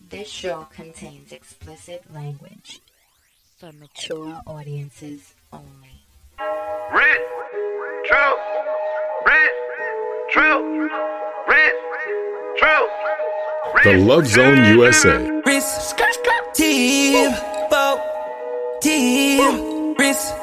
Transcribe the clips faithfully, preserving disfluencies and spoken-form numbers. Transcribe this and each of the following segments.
This show contains explicit language for mature audiences only. Rich, true, rich, true, rich, true. The Love Zone U S A. Wrist, team, boat, team, wrist.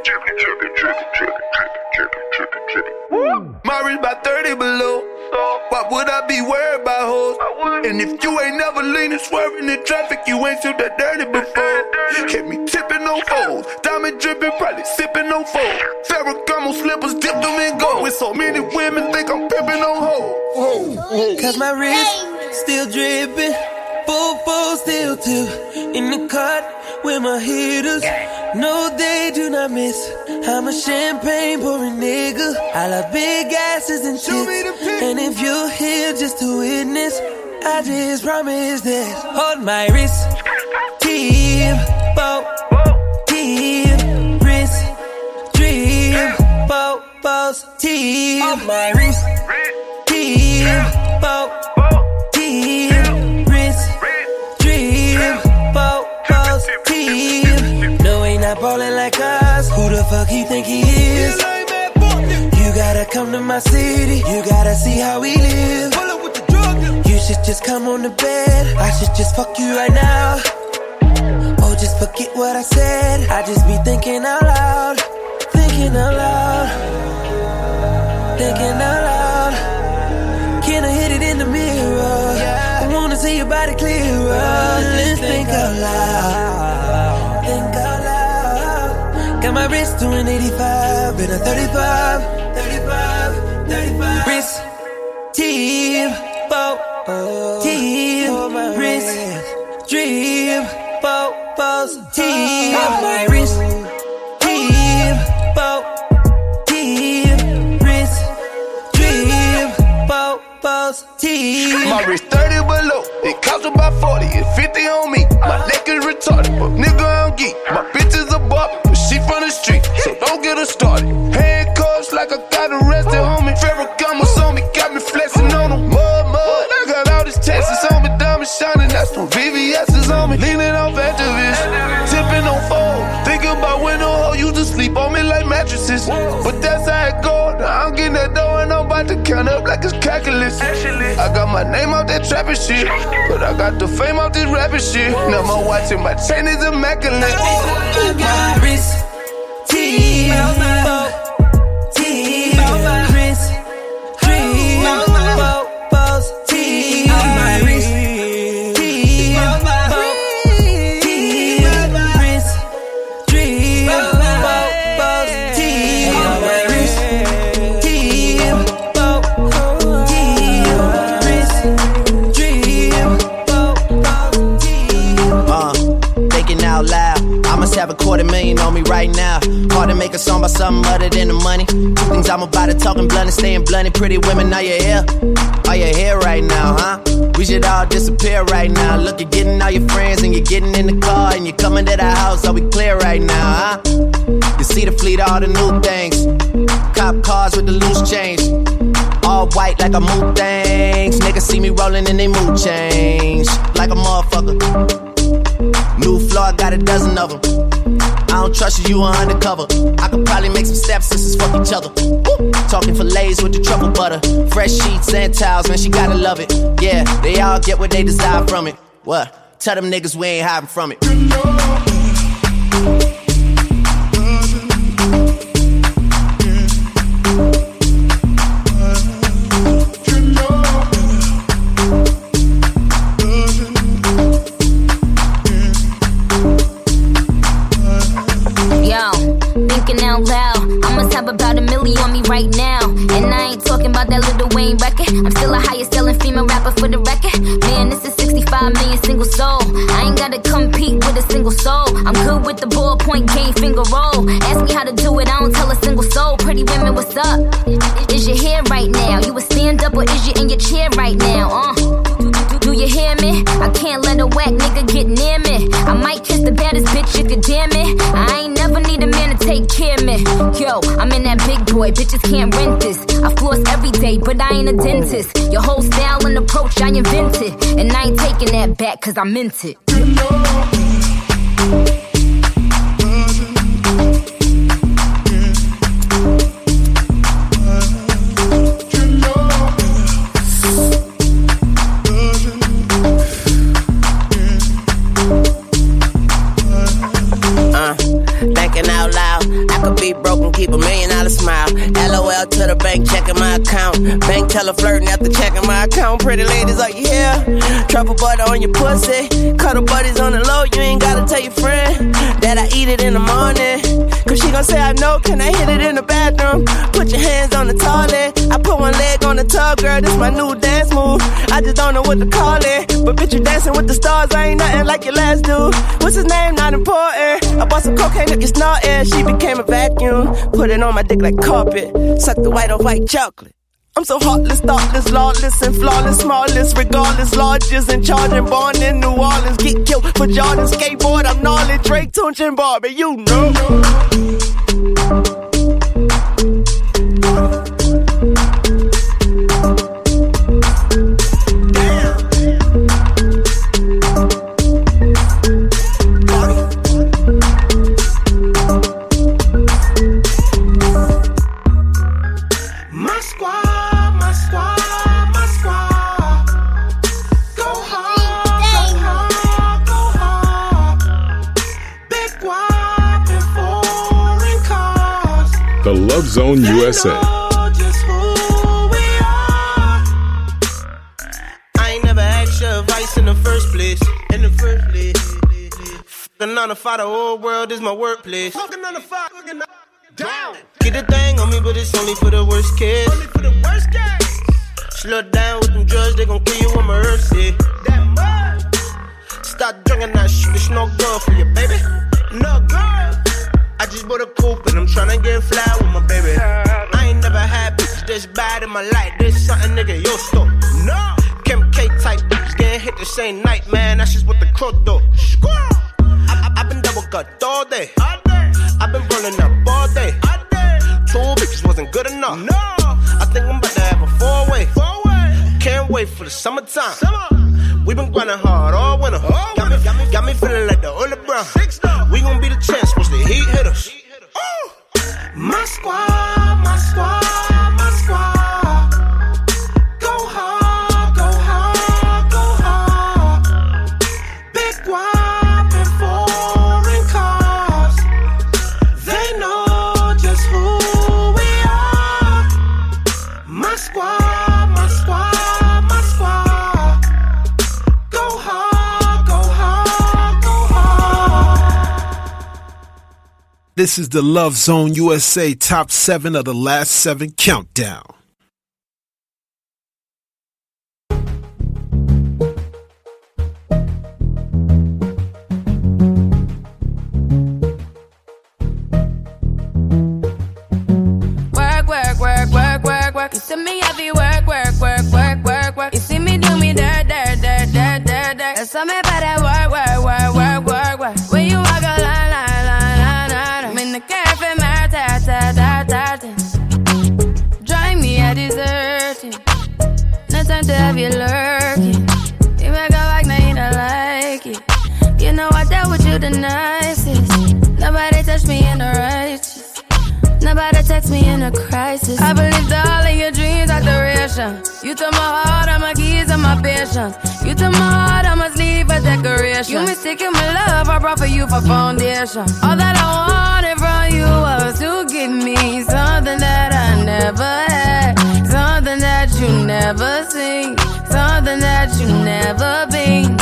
My wrist by thirty below. Why would I be worried about hoes? And if you ain't never leaning, swerving in traffic, you ain't seen that dirty before. Kept me tipping on foes, diamond dripping, probably sipping on foes. Ferragamo slippers, dipped them in gold. With so many women, think I'm pimping on hoes. Cause my wrist still dripping, full full still too. In the cut with my hitters, no they do not miss. I'm a champagne pouring nigga. I love big asses and tits. And if you're here just to witness, I just promise this. Hold my wrist, team, boat, team, wrist, dream, boat, boss, team. Hold my wrist, team, boat, team, wrist, dream, boat, boss, team. No, ain't not ballin' like us. Who the fuck he think he is? You gotta come to my city. You gotta see how we live. You should just come on the bed. I should just fuck you right now. Oh, just forget what I said. I just be thinking out loud. Thinking out loud. Thinking out loud. Can I hit it in the mirror? I wanna see your body clearer. Let's think out loud. Think out loud. Got my wrist doing eighty-five. Been a thirty-five. thirty-five. thirty-five. Wrist. Team. Boat. Team. Wrist. Dream. Boat. Boss. Team. My wrist. Team. Boat. Team. Wrist. Dream. Boat. Boss. Team. My wrist thirty below. It costs about forty. It's fifty on me. My neck is retarded, but nigga I'm geek. My bitch is a Barbie, but she from the street, so don't get her started. Handcuffs like I got arrested, homie. Ferragamo's on me, got me flexing on them. Mud, mud. I got all these Texas on me, diamond shining. That's some V V S's on me. Leaning off activists, tipping on fold. Thinking about when the hoe used to sleep on me like mattresses. But that's how it go. Now I'm getting that dough and I'm about to count up like it's calculus. I got my name out that trapping shit, but I got the fame out this rapping shit. Now my watch and my chain is immaculate. My wrist, team, boat, team, wrist, dream, boat, boss, team. My wrist, team, boat, team, wrist, dream, boat, boss, team. My wrist, team, boat, team, wrist, dream, boat, boss, team. Uh, thinking out loud. I must have a quarter million on me right now. Hard to make a song about something other than the money. Two things I'm about to talking blunt and staying blunt. Pretty women, are you here? Are you here right now, huh? We should all disappear right now. Look, you're getting all your friends and you're getting in the car and you're coming to the house. Are we clear right now, huh? You see the fleet, all the new things. Cop cars with the loose change. All white like a mood things. Niggas see me rolling and they mood change. Like a motherfucker. New floor, I got a dozen of them. I don't trust you, you are undercover. I could probably make some stepsisters fuck each other. Woo! Talking fillets with the truffle butter. Fresh sheets and towels, man, she gotta love it. Yeah, they all get what they desire from it. What? Tell them niggas we ain't hiding from it. Out loud, I must have about a million on me right now. And I ain't talking about that Lil Wayne record. I'm still a highest selling female rapper for the record. Man, this is sixty-five million single soul. I ain't gotta compete with a single soul. I'm good with the ballpoint game, finger roll. Ask me how to do it, I don't tell a single soul. Pretty women, what's up? Is your hair right now? You a stand up or is you in your chair right now? Uh, do you hear me? I can't let a whack nigga get near me. I might kiss the baddest bitch, you could damn it. I ain't never need a man to take care of me. Yo, I'm in that big boy boy, bitches can't rent this. I floss every day, but I ain't a dentist. Your whole style and approach, I invented. And I ain't taking that back, cause I meant it. Broken, keep a million dollar smile. L O L to the bank, checking my account. Bank teller flirting after checking my account. Pretty ladies like, yeah. Truffle butter on your pussy. Cuddle buddies on the low, you ain't gotta tell your friend that I eat it in the morning. Cause she gon' say I know, can I hit it in the bathroom? Put your hands on the toilet. I put one leg on the tub, girl, this my new dance move. I just don't know what to call it. But bitch, you dancing with the stars, I ain't nothing like your last dude. What's his name? Not important. I bought some cocaine up your snorting. She became a vacuum. Put it on my dick like carpet. Suck the white on white chocolate. I'm so heartless, thoughtless, lawless, and flawless, smallest, regardless, largest, and charging, born in New Orleans, get killed for Jordan, skateboard, I'm gnarly, Drake, Tunch, and Barbie, you know. The Love Zone U S A. I ain't never asked your advice in the first place. In the first place. Fucking on the fire, the whole world is my workplace. Fucking on the fire, fucking down. Get a thing on me, but it's only for the worst case. Only for the worst case. Slow down with them drugs, they gon' kill you on mercy. That much. Stop drinking that shit, it's no good for you, baby. No good. I just bought a coupe and I'm tryna get fly with my baby. I ain't never had bitches this bad in my life. This something nigga, yo, stop. No. Kim K type bitches getting hit the same night, man. That's just what the crow do. I, I, I been double cut all day. I been rolling up all day. Two bitches wasn't good enough. No. I think I'm about to have a four-way. Four-way. Can't wait for the summertime. Summer. We been grinding hard all winter. All got, me, got, me, got me feeling like the Ola Brown. We gon' be the champs once the heat hit us. Ooh. My squad, my squad, my squad. Go hard, go hard, go hard. Big guap and foreign cars. They know just who we are. My squad, my squad, my squad. Go hard, go hard, go hard. This is the Love Zone U S A Top seven of the Last seven Countdown. Work, work, work, work, work, work. You see me heavy work, work, work, work, work, work. You see me do me dirt, dirt, dirt, dirt, dirt, dirt. There's something about that work, work, work, work, work, work. When you walk a line, line, line, line, line. I'm in the cafe, my ta, ta, ta, ta, ta. Drive me a deserting. No time to have you lurking. You make a like, now you don't like it. You know I dealt with you the nicest. Nobody touched me in the righteous. Nobody text me in a crisis. I believed all of your dreams are duration. You took my heart, all my keys, and my patience. You took my heart, I must leave a decoration. You mistaken my love, I brought for you for foundation. All that I wanted from you was to give me something that I never had, something that you never seen, something that you never been.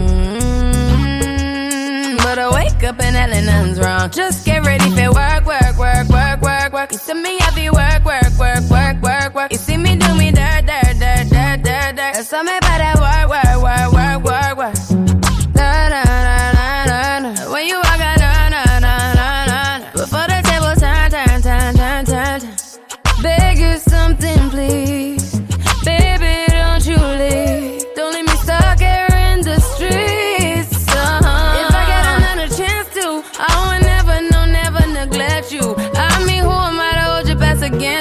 Mm-hmm. But I wake up and hell nothing's wrong. Just get ready for work, work, work, work, work, work. You see me heavy work, work, work, work, work, work. You see me do me dirt, dirt, dirt, dirt, dirt, dirt. There's something about that work, work, work, work, work, work. Na na na na na na. When you walk out, na na na na na. Before the table turn, turn, turn, turn, turn, turn. Beg you something, please, baby, don't you leave. Don't leave me stuck here in the streets. Uh-huh. If I get another chance to, I would never, no, never neglect you. I mean, who am I to hold your best again?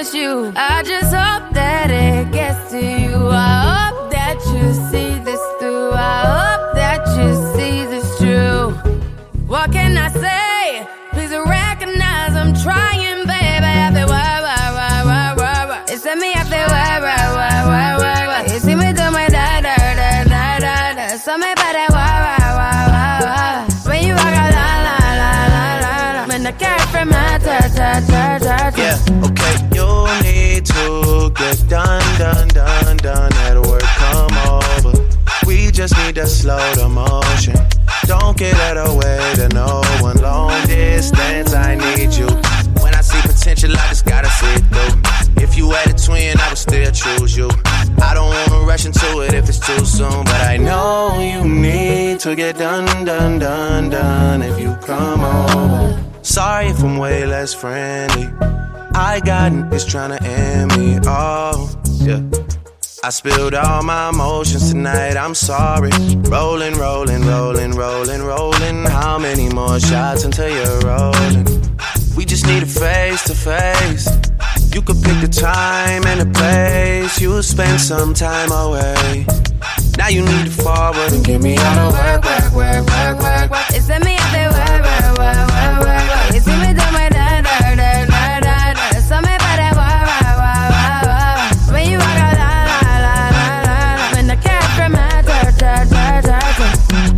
too soon, but I know you need to get done, done, done, done if you come over. Sorry if I'm way less friendly. I got niggas tryna end me, oh, yeah. I spilled all my emotions tonight, I'm sorry. Rolling, rolling, rolling, rolling, rolling. How many more shots until you're rolling? We just need a face to face. You could pick the time and the place. You'll spend some time away. Now you need to forward and get me out of work, work, work, work, work, work. It's me out there, work, work, work, work, work, work. You see me do my da da da da da da. So me body, work, work, work, work, work. When you walk out, la la la la la la. When the cat from my dirt, dirt, dirt, dirt.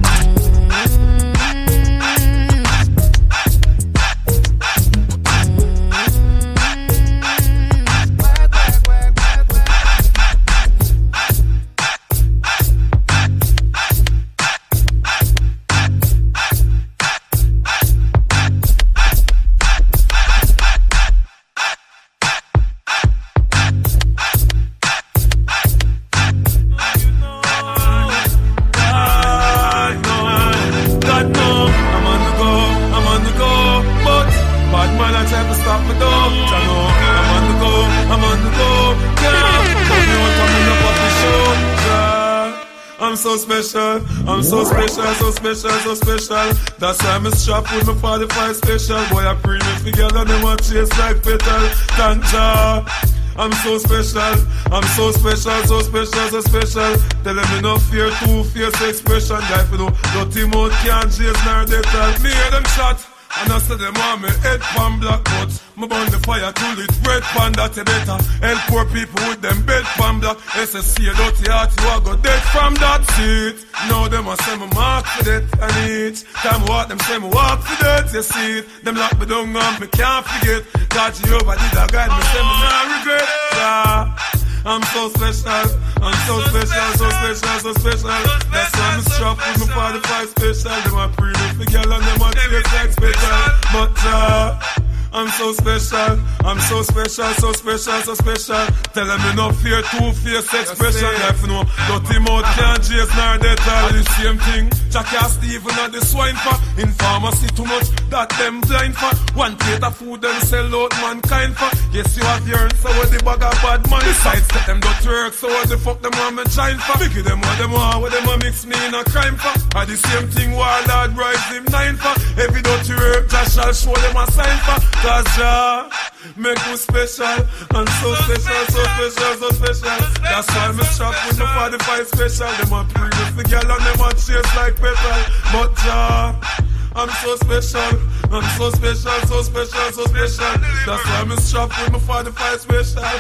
I'm so special, I'm so special, so special, so special. That's why I'm strapped with my forty-five special. Boy, I bring it together and them want chase like petal. Tanja, I'm so special, I'm so special, so special, so special. Tell them me no fear, two fierce expression. Guy for no dirty mouth can't chase nor detal. Me hear them shot. And I said them want me head pan black nuts. Me burn the fire till it red pan that you better. Help poor people with them bed pan black. S S C a dirty heart you a go dead from that seat. Now them a say me mark for that and each time I walk them say me walk for that. You see it, them lock me down and me can't forget. God Jehovah did a guide me say me not regret. Yeah. I'm so special, I'm so special, so special, so special. That's why I'm strapped with my forty-five special. Them a pretty for girl and them a taste like special. But uh, I'm so special, I'm so special, so special, so special. Tell them me no fear, two-faced expression. Life no dirty mouth can't chase nor detal. The same thing, Jackie and Stephen and the swine for. In pharmacy too much, that them blind for. One plate of food them sell out mankind for. Yes, you have your so what the bag of bad man. Besides, set them dirty work, so what the fuck them want me shine for. Biggie them what them want, what them want mix me in a crime for. And the same thing, Warlord rise him nine for. Every dirty work, Josh shall show them a sign for. Cause Jah make me special, and so special, so special, so special. That's why I'm strapped with the forty-five special. Them a previous the girl and them a chase like petrol. But Jah, I'm so special, I'm so special, so special, so special. That's why I'm strapped with my forty-five special.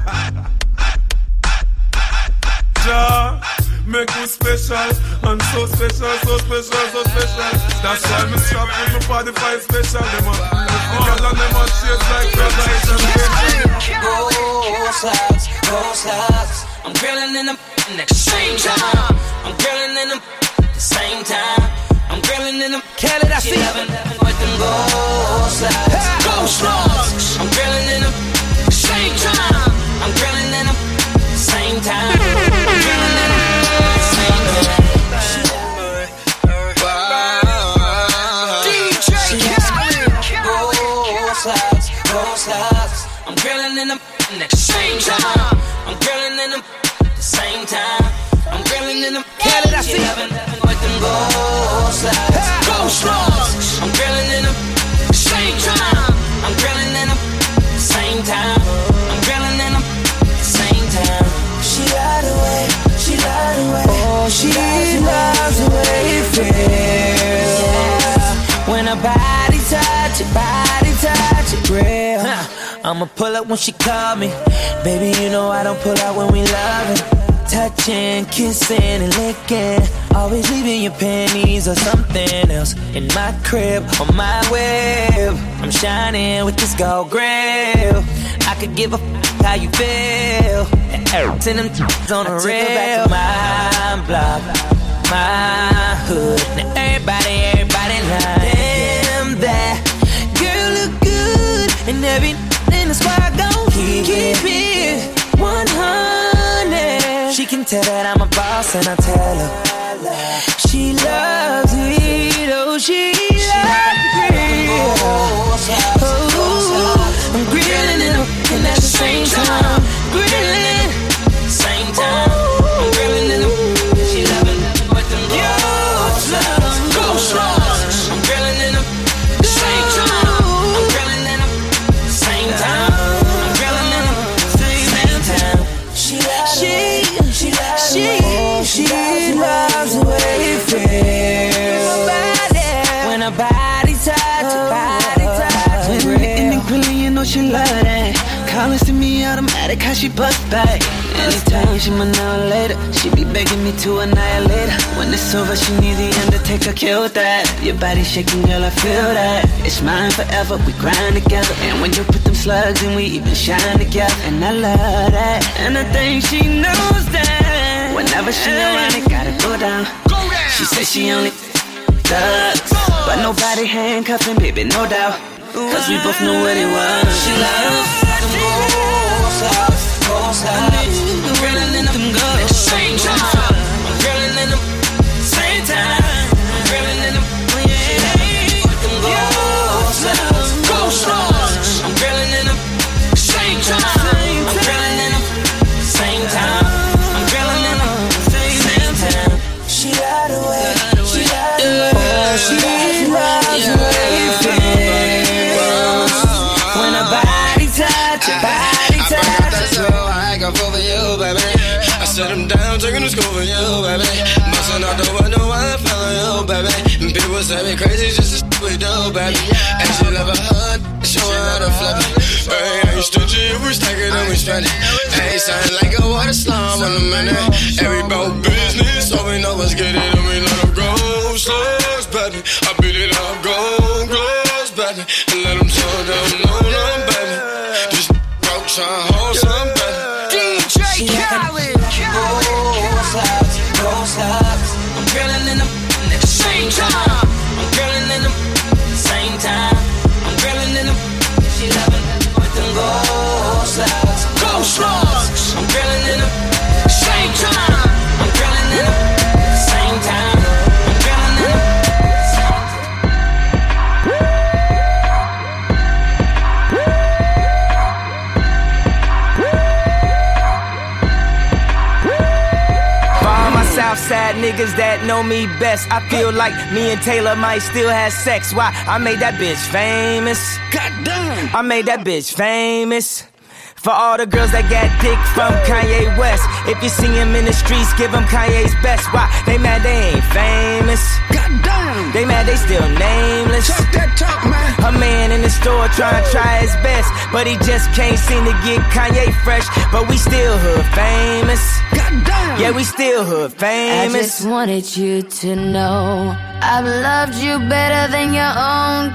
Jah make me special, I'm so special, so special, so special. That's why I'm strapped with my forty-five special. Them a girl and them a chase like petrol. Go slots, go slots. I'm grilling in them at the same time. I'm grilling in them at the same time. I'm grilling in them. Canada, I see eleven with them go slots, go slots. I'm grilling in them at the same time. I'm grilling in them at the same time. I'm grilling in them at the same time. D J go slots, go slots. I'm grilling in them at the same time. I'm grilling in them at the same time. I'm grilling in them. Canada, I see eleven with them go slots, go slots. I'm grilling in them at the same time. I'm grilling in them at the same time. I'm grilling in them at the same time. She lied away, she lied away. Oh, she loves the way it feels. Yeah. When her body touch it, body touch it, real. Huh. I'ma pull up when she call me. Baby, you know I don't pull out when we loving. Touching, kissing, and licking. Always leaving your panties or something else in my crib, on my web. I'm shining with this gold grill. I could give a f*** how you feel. Send them t***s on the rail. My block, my hood. Now everybody, everybody like damn, that girl look good. And every in the spot gon' keep, keep it one hundred. She can tell that I'm a boss and I tell her. She loves it, oh she loves it. Oh, I'm grilling and I'm cooking at the same time. Grilling, same time. I'm grilling and I'm she loving what them girls love. Go strong. I'm grilling and I'm same time. I'm grilling and I'm same time. I'm grilling and I'm same time. She she she she she loves the way it feels when her body touch, her body touch. When in the grilling, you know she love that. Calling to me automatic, how she bust back. Anytime she my now later, she be begging me to annihilate her. When it's over, she need the Undertaker, kill that. Your body shaking, girl, I feel that. It's mine forever, we grind together. And when you put them slugs in, we even shine together. And I love that, and I think she knows that. Whenever she around, it gotta go down. She says she only thugs, but nobody handcuffing, baby, no doubt. Cause we both know what it was. She loves them goals out, goals out. I'm grilling in them goals at the same time. I'm grilling in them same time. I'm grilling in them with them goals out, go strong. I'm grilling in them same time. I'm grilling in them same time. I'm grilling in them same time. She lied away, she lied away. She loves the way it feels when her body touch, her body touch. I got that soul, I got for you, baby. I set him down, taking the school for you, baby. Bustin' out the window, I follow you, baby. And people say me crazy, just the we do, baby. And she love a hug, show her how to flip it. Hey, I ain't stingy, we stack it and we spend it. Hey, sound like a water slime in a minute. Every bout business, so we know what's good and we let them go. Slugs, baby. I beat it up, go, gloves, baby. And let them slow down, no, no, baby. This broke, try to hold some, baby. D J Khaled. Goals out, goals out. I'm grilling in them at the same time. I'm grilling in them same time. I'm grilling in them. She loving with them goals out, go strong. I'm grilling in them same time. I'm grilling in them same time. I'm grilling in them same time. Southside niggas that know me best, I feel like me and Taylor might still have sex. Why? I made that bitch famous. Goddamn, I made that bitch famous. For all the girls that got dick from Kanye West, if you see him in the streets, give him Kanye's best. Why? They mad they ain't famous. Goddamn, they mad they still nameless. Talk that talk, man. A man in the store trying to try his best, but he just can't seem to get Kanye fresh. But we still hood famous. Goddamn, yeah, we still hood famous. I just wanted you to know I've loved you better than your own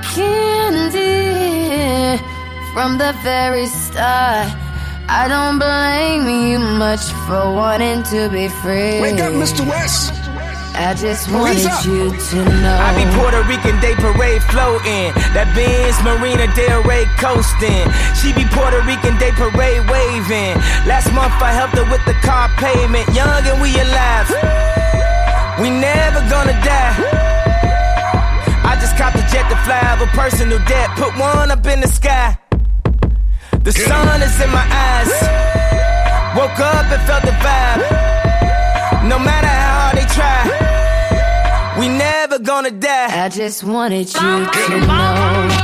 candy. From the very start, I don't blame you much for wanting to be free. Wake up, Mister West. I just wanted you to know I be Puerto Rican Day Parade floating, that Benz Marina Del Rey coasting. She be Puerto Rican Day Parade waving. Last month I helped her with the car payment. Young and we alive, we never gonna die. I just copped a jet to fly over personal debt. Put one up in the sky. The sun is in my eyes. Woke up and felt the vibe. No matter how hard they try, we never gonna die. I just wanted you to know.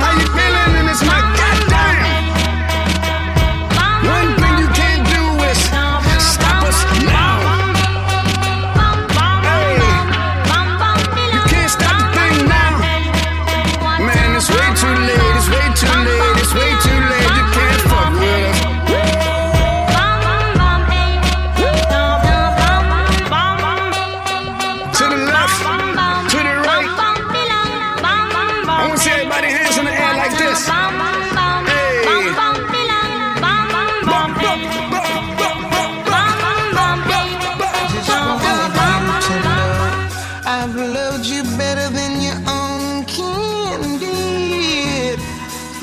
One thing you can't do is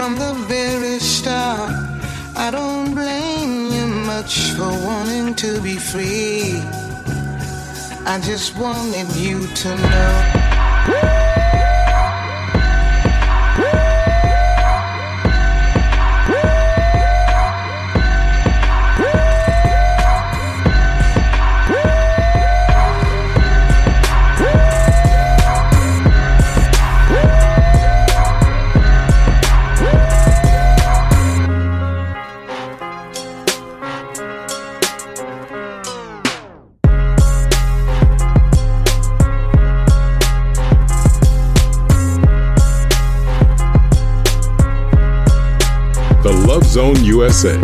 from the very start. I don't blame you much for wanting to be free. I just wanted you to know. The Love Zone U S A.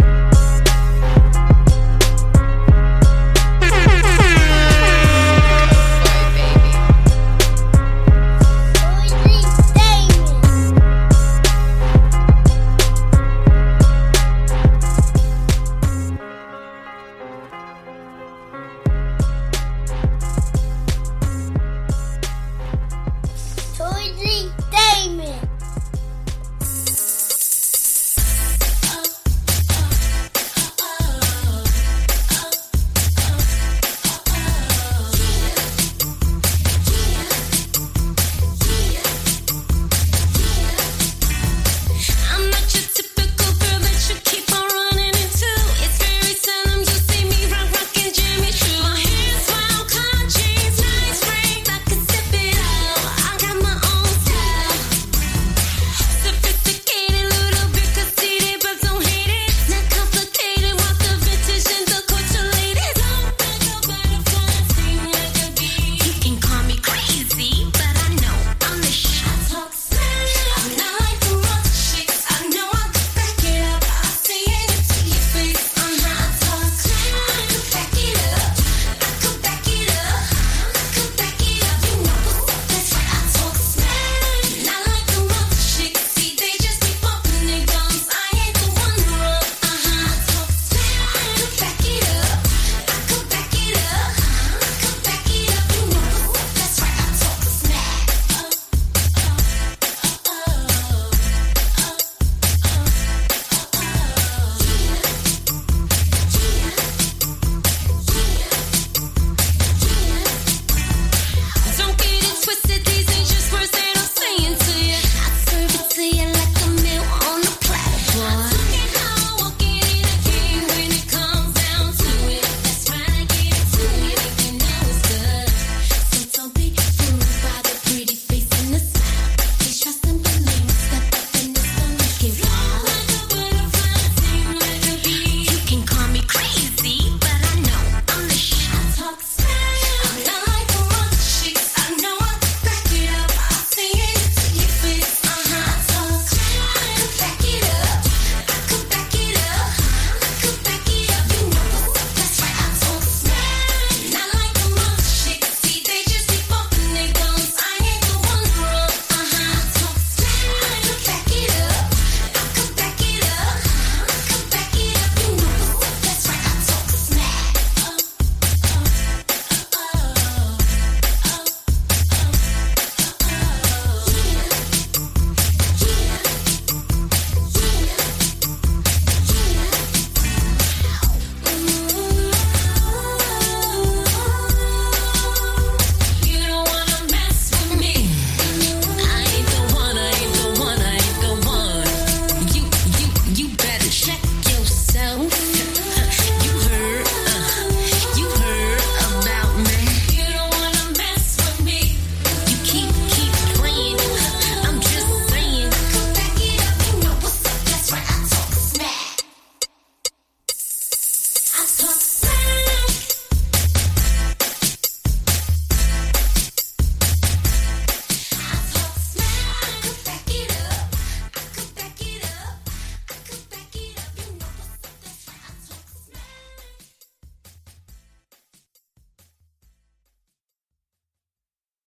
I talk